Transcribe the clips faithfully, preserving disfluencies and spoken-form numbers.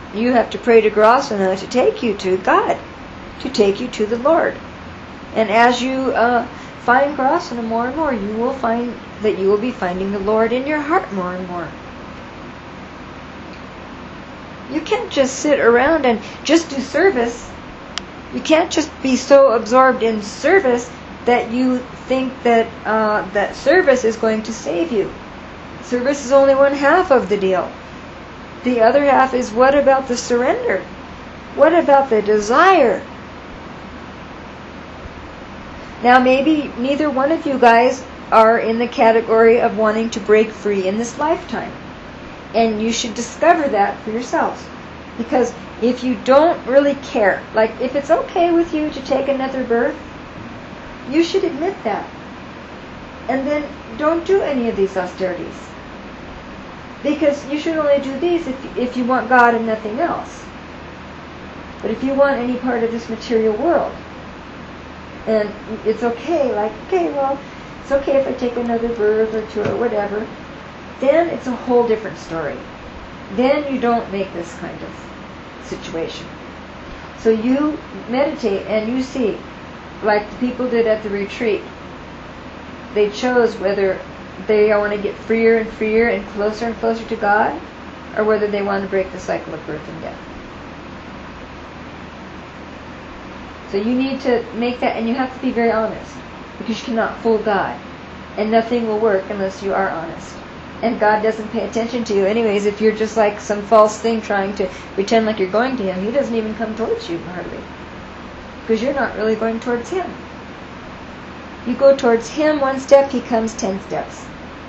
you have to pray to Grasana to take you to God, to take you to the Lord. And as you uh, find Grasana more and more, you will find that you will be finding the Lord in your heart more and more. You can't just sit around and just do service. You can't just be so absorbed in service that you think that uh, that service is going to save you. Service is only one half of the deal. The other half is, what about the surrender? What about the desire? Now maybe neither one of you guys are in the category of wanting to break free in this lifetime. And you should discover that for yourselves. Because if you don't really care, like if it's okay with you to take another birth, you should admit that. And then don't do any of these austerities. Because you should only do these if, if you want God and nothing else. But if you want any part of this material world, and it's okay, like, okay, well, it's okay if I take another birth or two or whatever, then it's a whole different story. Then you don't make this kind of situation. So you meditate and you see, like the people did at the retreat, they chose whether they want to get freer and freer and closer and closer to God, or whether they want to break the cycle of birth and death. So you need to make that, and you have to be very honest, because you cannot fool God, and nothing will work unless you are honest. And God doesn't pay attention to you anyways. If you're just like some false thing trying to pretend like you're going to Him, He doesn't even come towards you hardly, because you're not really going towards Him. You go towards Him one step, He comes ten steps.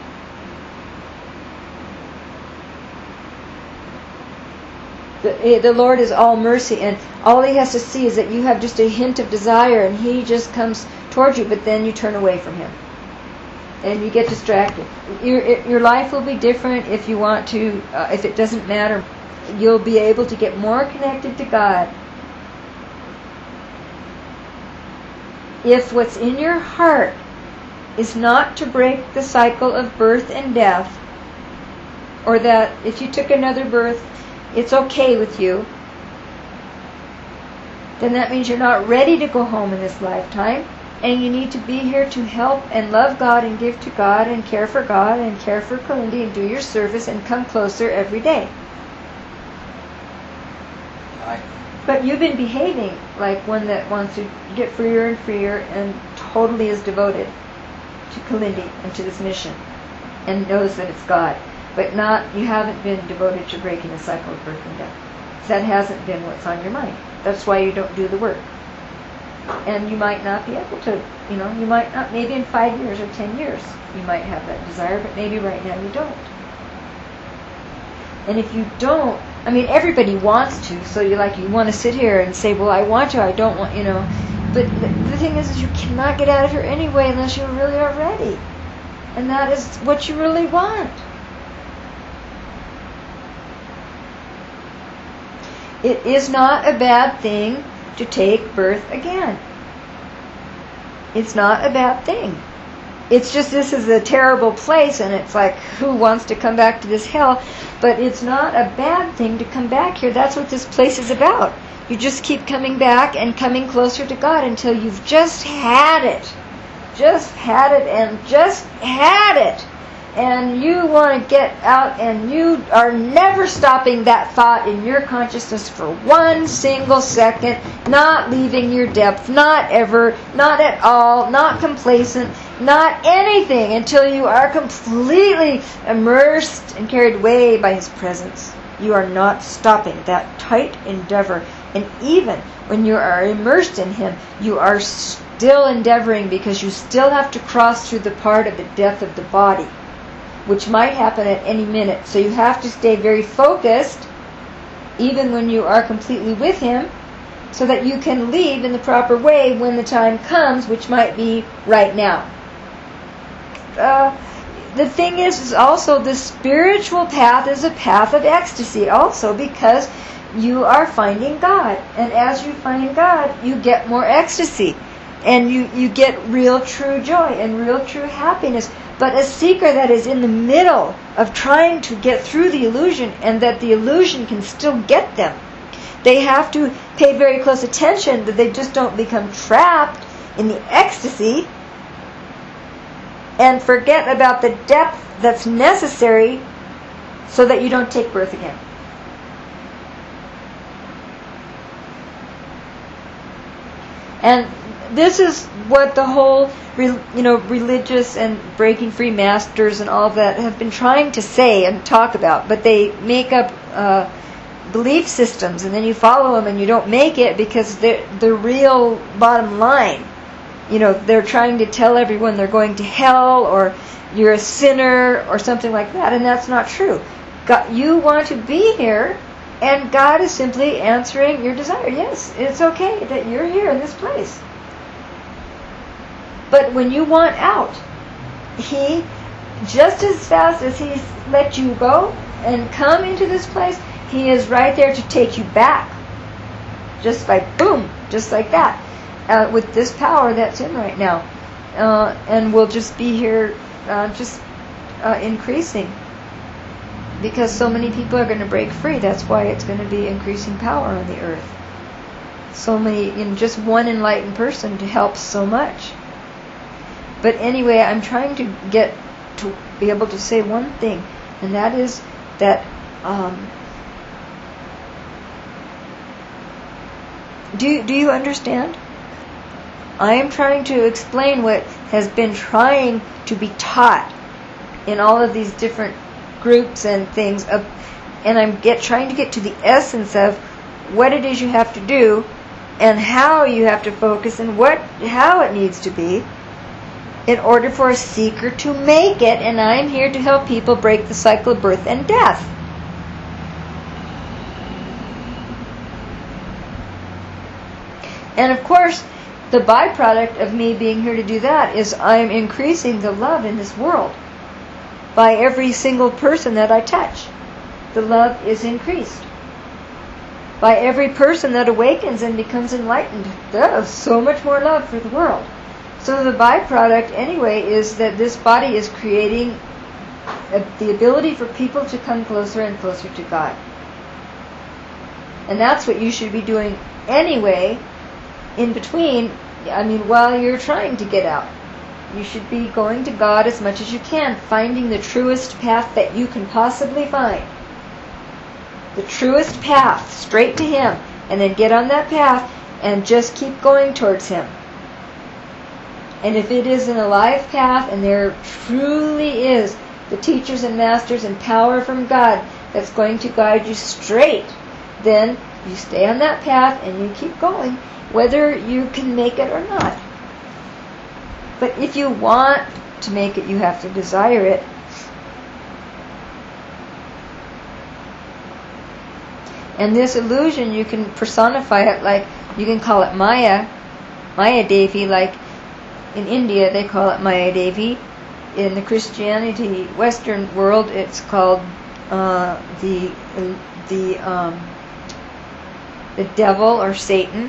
The, the Lord is all mercy, and all He has to see is that you have just a hint of desire, and He just comes towards you, but then you turn away from Him. And you get distracted. Your, your life will be different if you want to, uh, if it doesn't matter. You'll be able to get more connected to God if what's in your heart is not to break the cycle of birth and death, or that if you took another birth, it's okay with you, then that means you're not ready to go home in this lifetime, and you need to be here to help and love God and give to God and care for God and care for Kalindi and do your service and come closer every day. Aye. But you've been behaving like one that wants to get freer and freer and totally is devoted to Kalindi and to this mission and knows that it's God. But not, you haven't been devoted to breaking the cycle of birth and death. That hasn't been what's on your mind. That's why you don't do the work. And you might not be able to, you know, you might not, maybe in five years or ten years you might have that desire, but maybe right now you don't. And if you don't, I mean, everybody wants to, so you like, you want to sit here and say, well, I want to, I don't want, you know. But the, the thing is, is you cannot get out of here anyway unless you really are ready. And that is what you really want. It is not a bad thing to take birth again. It's not a bad thing. It's just, this is a terrible place, and it's like, who wants to come back to this hell? But it's not a bad thing to come back here. That's what this place is about. You just keep coming back and coming closer to God until you've just had it. Just had it and just had it. And you want to get out, and you are never stopping that thought in your consciousness for one single second, not leaving your depth, not ever, not at all, not complacent, not anything until you are completely immersed and carried away by His presence. You are not stopping that tight endeavor. And even when you are immersed in Him, you are still endeavoring, because you still have to cross through the part of the death of the body, which might happen at any minute. So you have to stay very focused, even when you are completely with Him, so that you can leave in the proper way when the time comes, which might be right now. Uh, the thing is, is also the spiritual path is a path of ecstasy also, because you are finding God. And as you find God, you get more ecstasy. And you, you get real true joy and real true happiness. But a seeker that is in the middle of trying to get through the illusion, and that the illusion can still get them. They have to pay very close attention that they just don't become trapped in the ecstasy and forget about the depth that's necessary so that you don't take birth again. And this is what the whole, you know, religious and breaking free masters and all of that have been trying to say and talk about, but they make up uh, belief systems, and then you follow them and you don't make it because they're the real bottom line. You know, they're trying to tell everyone they're going to hell, or you're a sinner, or something like that, and that's not true. God, you want to be here, and God is simply answering your desire. Yes, it's okay that you're here in this place. But when you want out, He, just as fast as He's let you go and come into this place, He is right there to take you back. Just like boom, just like that. Uh, with this power that's in right now. Uh, and we'll just be here uh, just uh, increasing. Because so many people are going to break free. That's why it's going to be increasing power on the earth. So many, you know, just one enlightened person to help so much. But anyway, I'm trying to get to be able to say one thing, and that is that um, do, do you understand? I am trying to explain what has been trying to be taught in all of these different groups and things, of, and I'm get trying to get to the essence of what it is you have to do and how you have to focus and what how it needs to be in order for a seeker to make it. And I'm here to help people break the cycle of birth and death. And of course, the byproduct of me being here to do that is I'm increasing the love in this world. By every single person that I touch, the love is increased. By every person that awakens and becomes enlightened, there is so much more love for the world. So the byproduct anyway is that this body is creating a, the ability for people to come closer and closer to God. And that's what you should be doing anyway. In between, I mean, while you're trying to get out, you should be going to God as much as you can, finding the truest path that you can possibly find. The truest path, straight to Him, and then get on that path and just keep going towards Him. And if it is an alive path, and there truly is the teachers and masters and power from God that's going to guide you straight, then you stay on that path and you keep going, whether you can make it or not. But if you want to make it, you have to desire it. And this illusion, you can personify it like, you can call it Maya, Maya Devi, like in India they call it Maya Devi. In the Christianity Western world, it's called uh, the the um, the devil or Satan.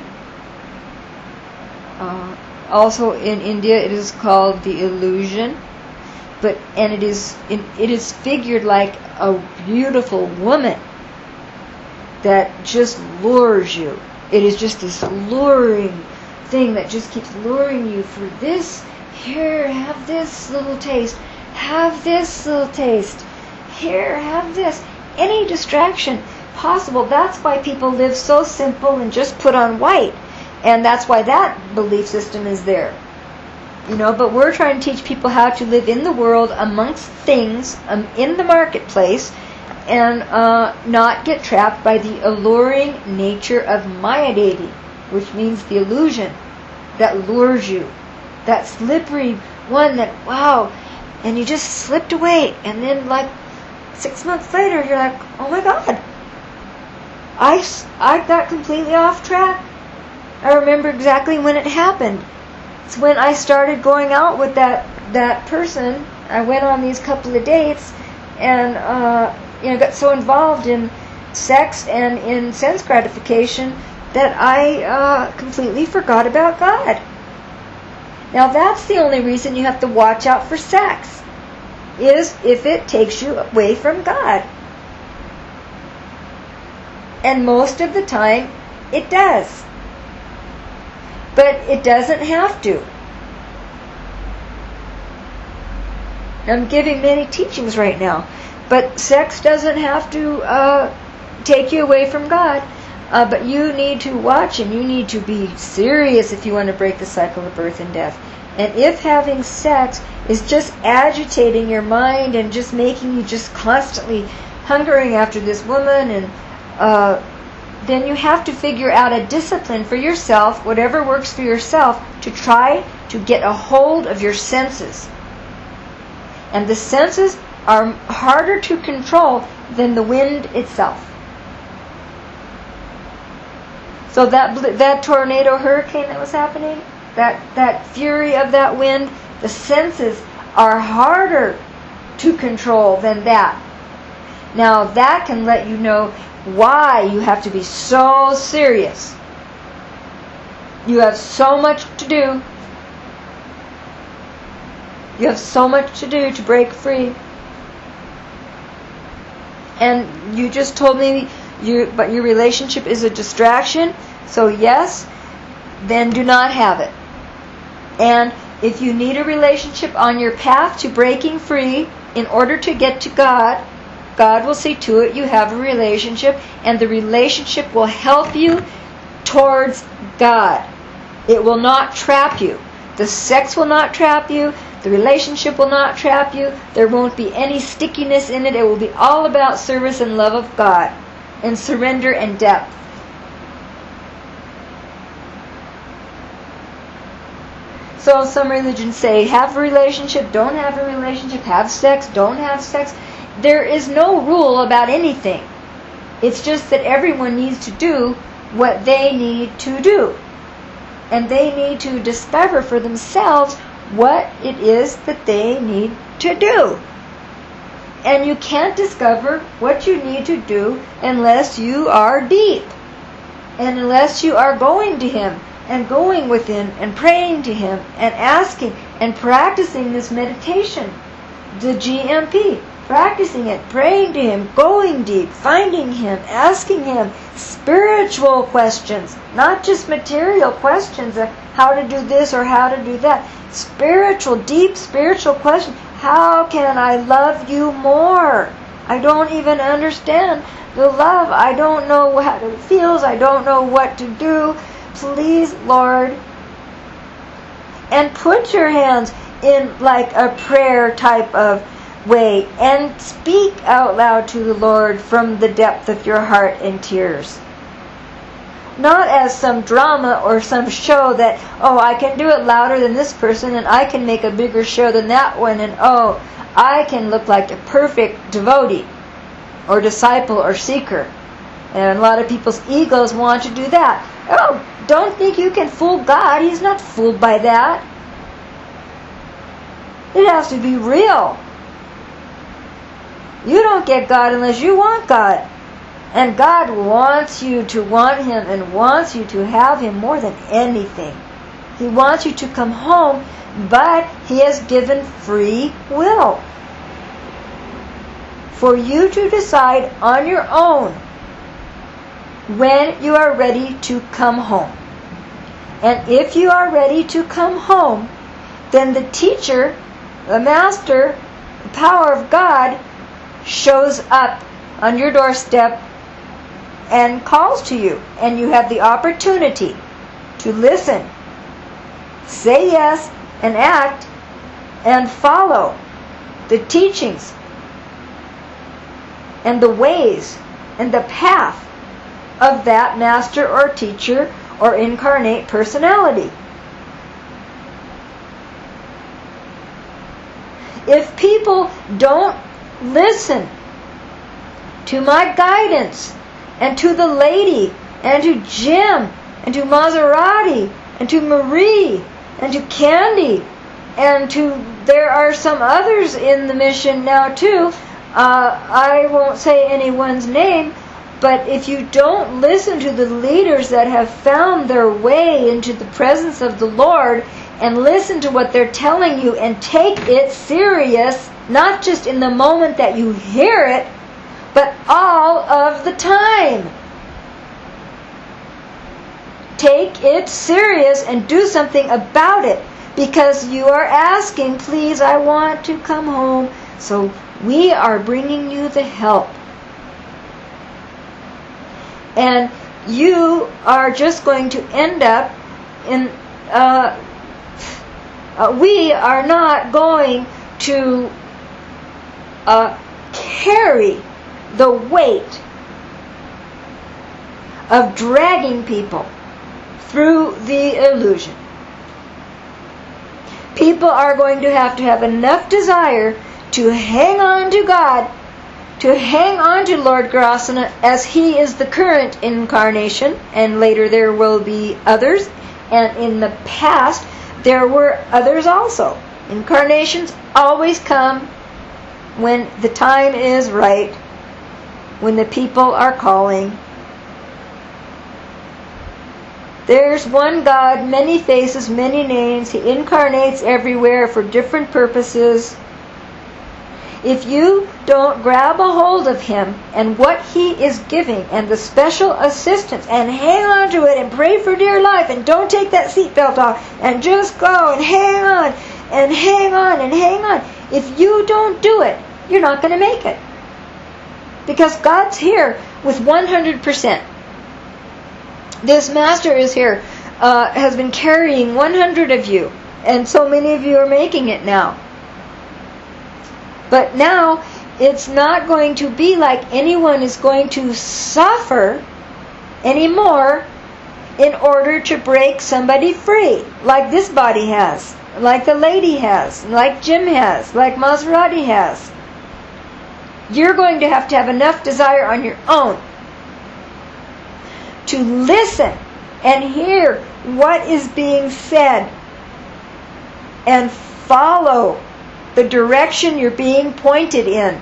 Uh, also in India, it is called the illusion. But and it is it, it is figured like a beautiful woman that just lures you. It is just this luring thing that just keeps luring you for this. Here, have this little taste. Have this little taste. Here, have this. Any distraction possible. That's why people live so simple and just put on white. And that's why that belief system is there. You know, but we're trying to teach people how to live in the world, amongst things, um, in the marketplace, and uh, not get trapped by the alluring nature of Maya Devi, which means the illusion that lures you. That slippery one that, wow, and you just slipped away, and then like six months later, you're like, oh my God, I, I got completely off track. I remember exactly when it happened. It's when I started going out with that, that person. I went on these couple of dates, and uh, you know, got so involved in sex and in sense gratification that I uh, completely forgot about God. Now that's the only reason you have to watch out for sex. is if it takes you away from God. And most of the time, it does. But it doesn't have to. I'm giving many teachings right now. But sex doesn't have to uh, take you away from God. Uh, but you need to watch and you need to be serious if you want to break the cycle of birth and death. And if having sex is just agitating your mind and just making you just constantly hungering after this woman, and uh, then you have to figure out a discipline for yourself, whatever works for yourself, to try to get a hold of your senses. And the senses are harder to control than the wind itself. So that that tornado hurricane that was happening, that, that fury of that wind, the senses are harder to control than that. Now that can let you know why you have to be so serious. You have so much to do. You have so much to do to break free. And you just told me you, but your relationship is a distraction. So yes, then do not have it. And if you need a relationship on your path to breaking free in order to get to God, God will see to it you have a relationship, and the relationship will help you towards God. It will not trap you. The sex will not trap you. The relationship will not trap you. There won't be any stickiness in it. It will be all about service and love of God and surrender and depth. So some religions say have a relationship, don't have a relationship, have sex, don't have sex. There is no rule about anything. It's just that everyone needs to do what they need to do. And they need to discover for themselves what it is that they need to do. And you can't discover what you need to do unless you are deep. And unless you are going to Him and going within and praying to Him and asking and practicing this meditation, the G M P. Practicing it, praying to Him, going deep, finding Him, asking Him spiritual questions, not just material questions of how to do this or how to do that. Spiritual, deep spiritual questions. How can I love you more? I don't even understand the love. I don't know how it feels. I don't know what to do. Please, Lord. And put your hands in like a prayer type of way and speak out loud to the Lord from the depth of your heart in tears. Not as some drama or some show that, oh, I can do it louder than this person and I can make a bigger show than that one, and oh, I can look like a perfect devotee or disciple or seeker. And a lot of people's egos want to do that. Oh, don't think you can fool God. He's not fooled by that. It has to be real. You don't get God unless you want God. And God wants you to want Him and wants you to have Him more than anything. He wants you to come home, but He has given free will for you to decide on your own when you are ready to come home. And if you are ready to come home, then the teacher, the master, the power of God shows up on your doorstep and calls to you, and you have the opportunity to listen, say yes, and act, and follow the teachings and the ways and the path of that master or teacher or incarnate personality. If people don't listen to my guidance and to the lady and to Jim and to Maserati and to Marie and to Candy and to, there are some others in the mission now too. Uh, I won't say anyone's name, but if you don't listen to the leaders that have found their way into the presence of the Lord and listen to what they're telling you and take it serious, Not just in the moment that you hear it, but all of the time. Take it serious and do something about it, because you are asking, please, I want to come home. So we are bringing you the help. And you are just going to end up in, uh, uh, we are not going to uh, carry the weight of dragging people through the illusion. People are going to have to have enough desire to hang on to God, to hang on to Lord Grasana as he is the current incarnation, and later there will be others, and in the past there were others also. Incarnations always come when the time is right, when the people are calling. There's one God, many faces, many names. He incarnates everywhere for different purposes. If you don't grab a hold of him and what he is giving and the special assistance and hang on to it and pray for dear life and don't take that seatbelt off and just go and hang on and hang on and hang on. If you don't do it, you're not going to make it. Because God's here with one hundred percent. This master is here, uh, has been carrying one hundred of you, and so many of you are making it now. But now, it's not going to be like anyone is going to suffer anymore in order to break somebody free, like this body has, like the lady has, like Jim has, like Maserati has. You're going to have to have enough desire on your own to listen and hear what is being said and follow the direction you're being pointed in.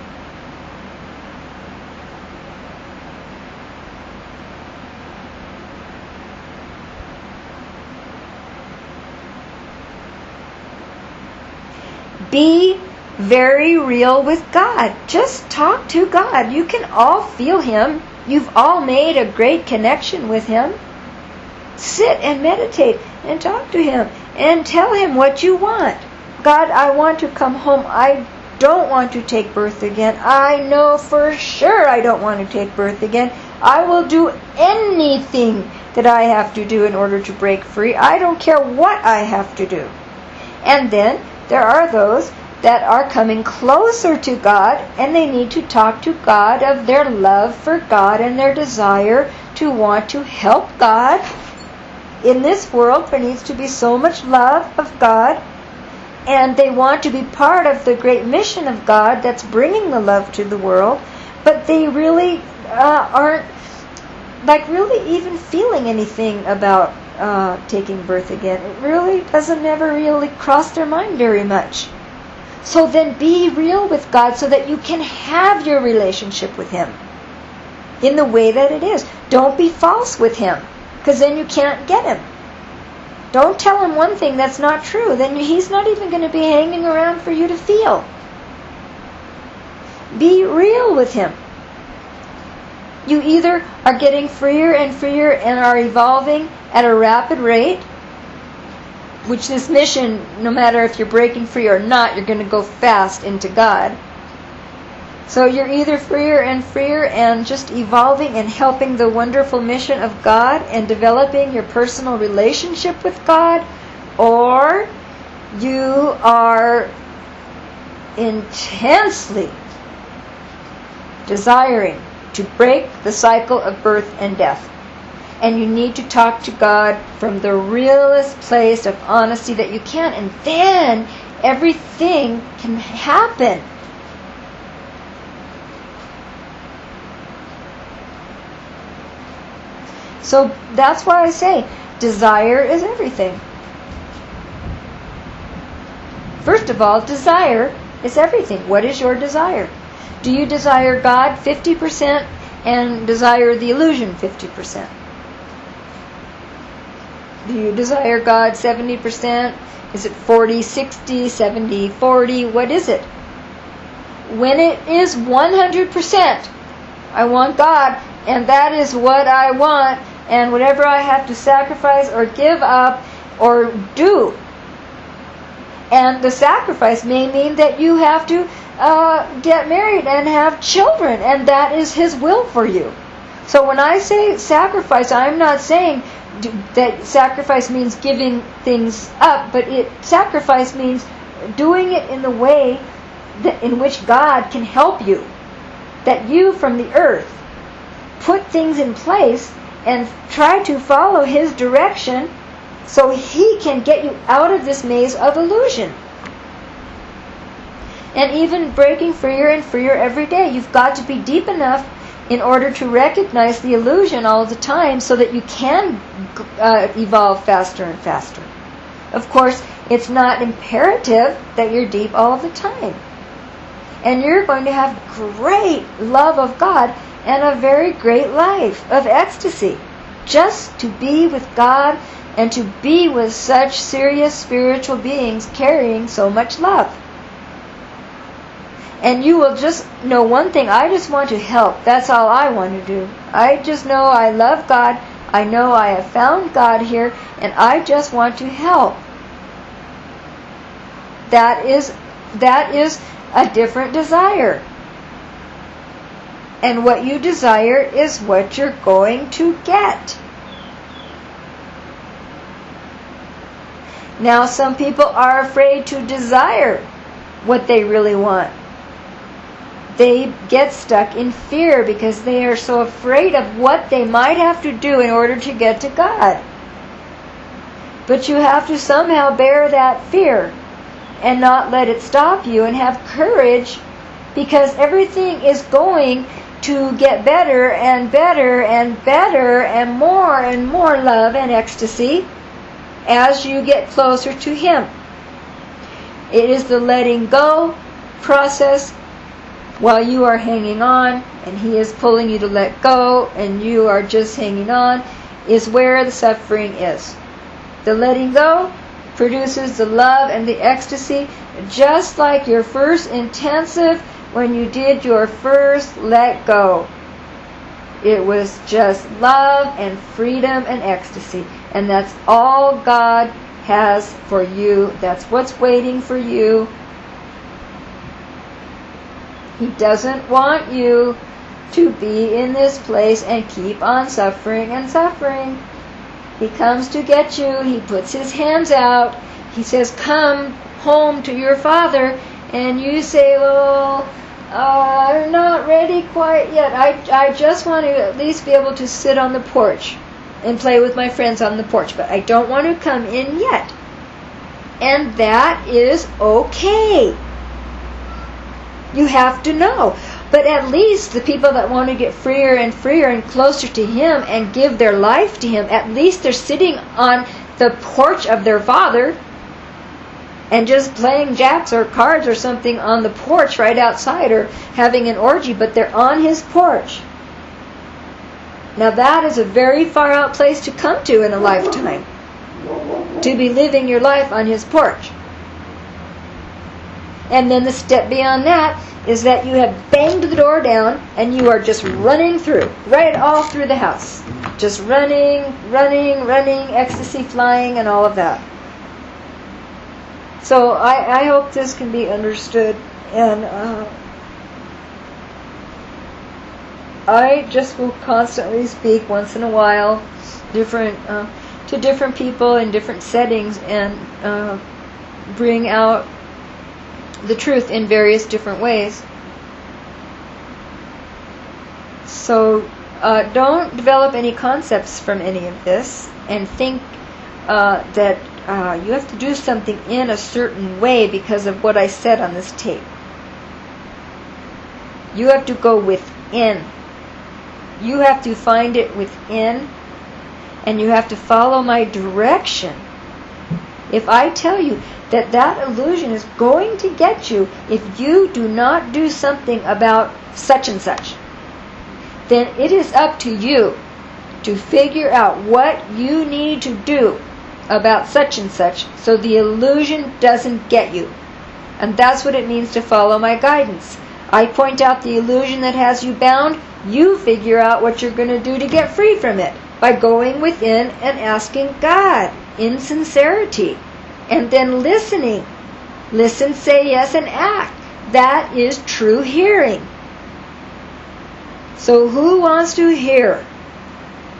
Be very real with God. Just talk to God. You can all feel him. You've all made a great connection with him. Sit and meditate and talk to him and tell him what you want. God, I want to come home. I don't want to take birth again. I know for sure I don't want to take birth again. I will do anything that I have to do in order to break free. I don't care what I have to do. And then there are those that are coming closer to God, and they need to talk to God of their love for God and their desire to want to help God. In this world, there needs to be so much love of God, and they want to be part of the great mission of God that's bringing the love to the world, but they really uh, aren't like really even feeling anything about uh, taking birth again. It really doesn't ever really cross their mind very much. So then be real with God so that you can have your relationship with him in the way that it is. Don't be false with him, because then you can't get him. Don't tell him one thing that's not true. Then he's not even going to be hanging around for you to feel. Be real with him. You either are getting freer and freer and are evolving at a rapid rate, which this mission, no matter if you're breaking free or not, you're going to go fast into God. So you're either freer and freer and just evolving and helping the wonderful mission of God and developing your personal relationship with God, or you are intensely desiring to break the cycle of birth and death. And you need to talk to God from the realest place of honesty that you can. And then everything can happen. So that's why I say desire is everything. First of all, desire is everything. What is your desire? Do you desire God fifty percent and desire the illusion fifty percent? Do you desire God seventy percent? Is it forty, sixty, seventy, forty? What is it? when it is one hundred percent, I want God, and that is what I want, and whatever I have to sacrifice or give up or do. And the sacrifice may mean that you have to uh, get married and have children, and that is His will for you. So when I say sacrifice, I'm not saying that sacrifice means giving things up, but it sacrifice means doing it in the way that, in which God can help you. That you from the earth put things in place and try to follow His direction so He can get you out of this maze of illusion. And even breaking freer and freer every day. You've got to be deep enough in order to recognize the illusion all the time so that you can uh, evolve faster and faster. Of course, it's not imperative that you're deep all of the time. And you're going to have great love of God and a very great life of ecstasy. Just to be with God and to be with such serious spiritual beings carrying so much love. And you will just know one thing, I just want to help. That's all I want to do. I just know I love God. I know I have found God here, and I just want to help. That is, that is a different desire. And what you desire is what you're going to get. Now, some people are afraid to desire what they really want. They get stuck in fear because they are so afraid of what they might have to do in order to get to God. But you have to somehow bear that fear and not let it stop you, and have courage, because everything is going to get better and better and better and more and more love and ecstasy as you get closer to Him. It is the letting go process while you are hanging on and He is pulling you to let go and you are just hanging on, is where the suffering is. The letting go produces the love and the ecstasy, just like your first intensive when you did your first let go. It was just love and freedom and ecstasy. And that's all God has for you. That's what's waiting for you. He doesn't want you to be in this place and keep on suffering and suffering. He comes to get you. He puts His hands out. He says, come home to your Father. And you say, well, uh, I'm not ready quite yet. I, I just want to at least be able to sit on the porch and play with my friends on the porch. But I don't want to come in yet. And that is okay. You have to know. But at least the people that want to get freer and freer and closer to Him and give their life to Him, at least they're sitting on the porch of their Father and just playing jacks or cards or something on the porch right outside, or having an orgy, but they're on His porch. Now that is a very far out place to come to in a lifetime, to be living your life on His porch. And then the step beyond that is that you have banged the door down and you are just running through, right all through the house. Just running, running, running, ecstasy flying and all of that. So I, I hope this can be understood. And uh, I just will constantly speak once in a while different uh, to different people in different settings and uh, bring out the truth in various different ways. So uh, don't develop any concepts from any of this and think uh, that uh, you have to do something in a certain way because of what I said on this tape. You have to go within. You have to find it within, and you have to follow my direction. If I tell you that that illusion is going to get you if you do not do something about such and such, then it is up to you to figure out what you need to do about such and such so the illusion doesn't get you. And that's what it means to follow my guidance. I point out the illusion that has you bound. You figure out what you're going to do to get free from it by going within and asking God in sincerity. And then listening. Listen, say yes, and act. That is true hearing. So who wants to hear